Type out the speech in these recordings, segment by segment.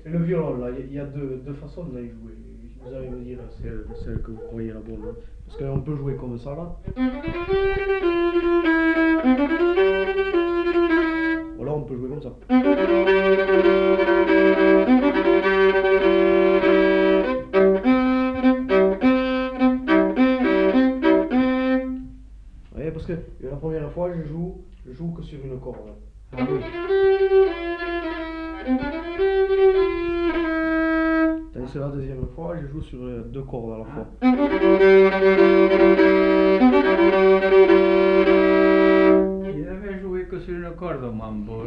Le violon, là, il y a deux façons de y jouer. Vous allez me dire celle que vous croyez la bonne. Parce qu'on peut jouer comme ça, là. Ou alors on peut jouer comme ça. Vous voyez, parce que la première fois, je joue que sur une corde. Ah oui. Tandis que la deuxième fois, je joue sur deux cordes à la fois. Il avait joué que sur une corde, Mambo.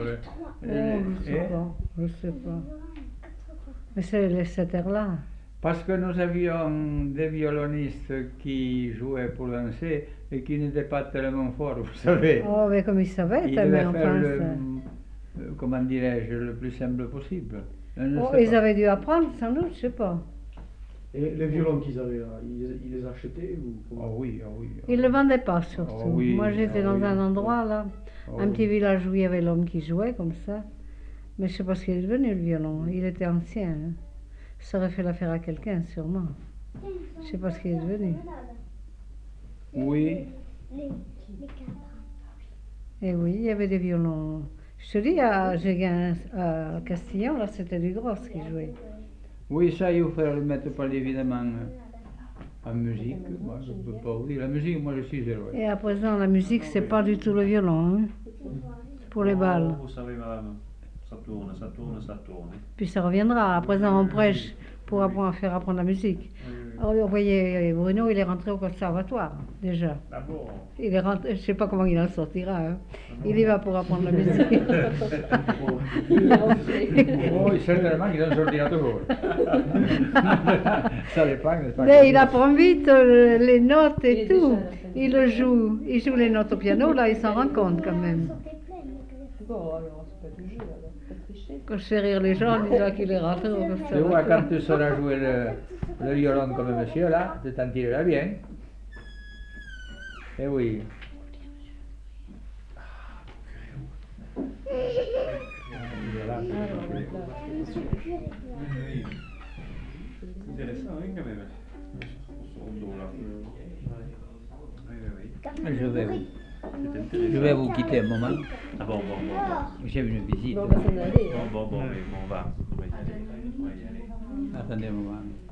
Je sais pas. Mais c'est cet air-là. Parce que nous avions des violonistes qui jouaient pour danser et qui n'étaient pas tellement forts, vous savez. Oh, mais comme il savait, Ils ta devaient mère, faire pense. comment dirais-je, le plus simple possible. Je ne Oh, sais ils pas. avaient dû apprendre, sans doute, je sais pas. Et les violons qu'ils avaient là, ils les achetaient ou Oh comment? oui, oh oui. Ils ne le vendaient pas, surtout. Oh oui, Moi, j'étais oh dans oui. un endroit, là, Oh un oui. petit village où il y avait l'homme qui jouait, comme ça. Mais je sais pas ce qu'il est devenu, le violon. Il était ancien. Hein. Ça aurait fait l'affaire à quelqu'un, sûrement. Je sais pas ce qu'il est devenu. Oui. Et oui, il y avait des violons. Je te dis, à Géguin, à Castillon, là, c'était du gros qui jouait. Oui, ça, il faut le mettre pas évidemment en musique. Moi, je ne peux pas vous dire. La musique, moi, je suis zéro. Et à présent, la musique, c'est pas du tout le violon, hein, pour les balles. Vous savez, madame, ça tourne, ça tourne, ça tourne. Puis ça reviendra. À présent, on prêche pour faire apprendre la musique. Alors, vous voyez, Bruno, il est rentré au conservatoire, déjà. Ah bon? Il est rentré, je sais pas comment il en sortira. Hein. Il y va pour apprendre la musique. Oui, certainement qu'il en sortira toujours. Ça dépend, n'est-ce pas? Mais il apprend vite les notes et tout. Il joue les notes au piano, là, il s'en rend compte quand même. Bon, alors, c'est pas du jeu, alors, faut pas tricher. Quand je fais rire les gens en disant qu'il est rentré au Tu vois, conservatoire. quand tu sauras jouer le violon comme monsieur, là, tu t'en tireras bien. Eh oui. C'est intéressant, hein, quand même. Son dos, là. Oui, oui, oui. Je vais vous quitter un moment. Ah bon, bon, bon, J'ai une visite. Bon, on va s'en aller. bon. Bon, bon, bon, mais bon, on va y aller. On va y aller. Attendez un moment.